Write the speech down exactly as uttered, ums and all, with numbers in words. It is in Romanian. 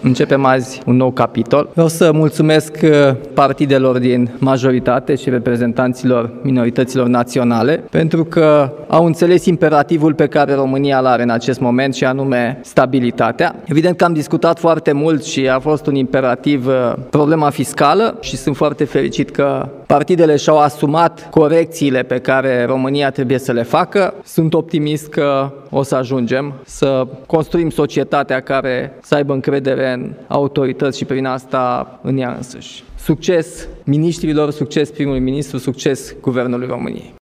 Începem azi un nou capitol. Vreau să mulțumesc partidelor din majoritate și reprezentanților minorităților naționale pentru că au înțeles imperativul pe care România îl are în acest moment și anume stabilitatea. Evident că am discutat foarte mult și a fost un imperativ problema fiscală și sunt foarte fericit că partidele și-au asumat corecțiile pe care România trebuie să le facă. Sunt optimist că o să ajungem să construim societatea care să aibă încredere în autorități și prin asta în ea însăși. Succes miniștrilor, succes primului ministru, succes Guvernului României!